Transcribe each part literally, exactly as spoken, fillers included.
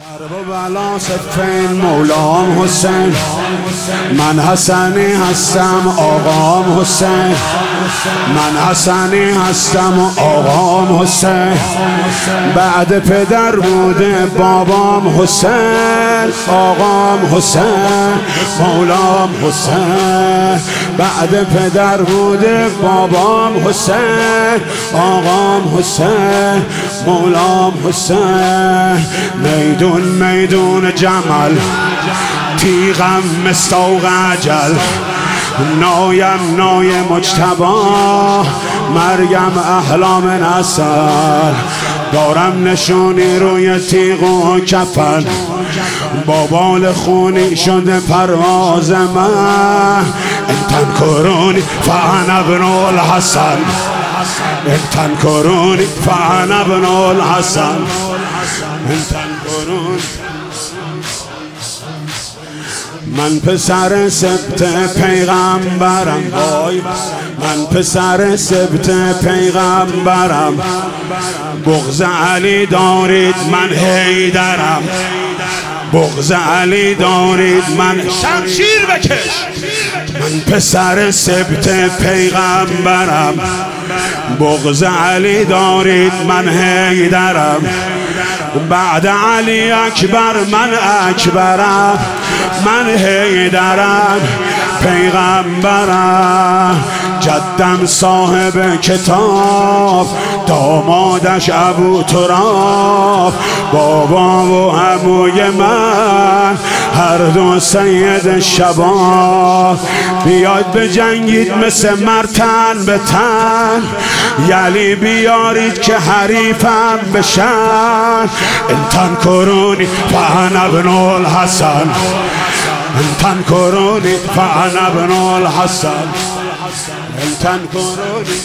حرب و بلا صفین مولام حسین، من حسنی هستم آقام حسین، من حسنی هستم آقام حسین. بعد پدر بوده بابام حسین، آقام حسین مولام حسین. بعد پدر بوده بابام حسین، آقام حسین مولام حسین. میدون میدون جمل، تیغم مستوق اجل، نایم نای مجتبا، مریم احلام نسل. دارم نشونی روی تیغ و کفن، با بال خونی شده پرواز من. انتن کرونی فانا ابن الحسن، انتن کرونی فانا ابن الحسن، انتن کرونی. من پسر سبت پیغمبرم، وای من پسر سبت پیغمبرم. بغض علی دارید من حیدرم، بغض علی دارید من شمشیر بکش. من پسر سبت پیغمبرم، بغض علی دارید من حیدرم. بعد علی اکبر من اکبرم، من حیدرم پیغمبرم. جدم صاحب کتاب، دامادش ابو تراب. بابا و عموی من هر دو سید شباب. بیاید بجنگید مثل مرتن به تن، یلی بیارید که حریفم بشن. انتن کرونی فانا ابن الحسن، انتن کرونی فانا ابن الحسن، انتن کرونی.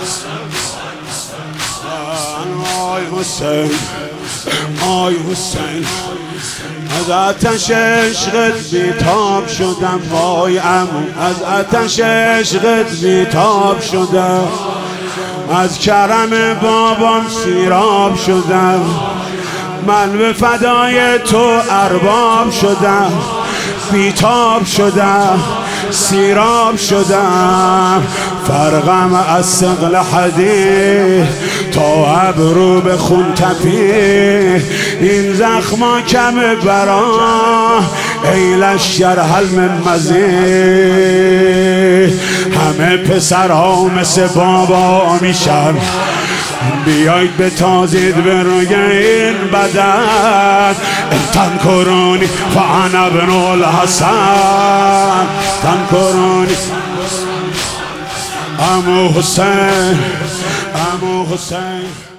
آی حسین، آی حسین، از آتش عشقت بیتاب شدم. وای عمو، از آتش عشقت بیتاب شدم. از کرم بابام سیراب شدم. من به فدای تو ارباب شدم. بیتاب شدم، سیراب شدم. فرقم از ثقل حدید تا ابرو به خون تپید. این زخما کم برا ای لشکر هل من مزید. همه پسرها مثل بابا میشن، بیایید بتازید به روی این بدن. انتن کرونی فانا ابن الحسن، انتن کرونی. عمو حسین، عمو حسین.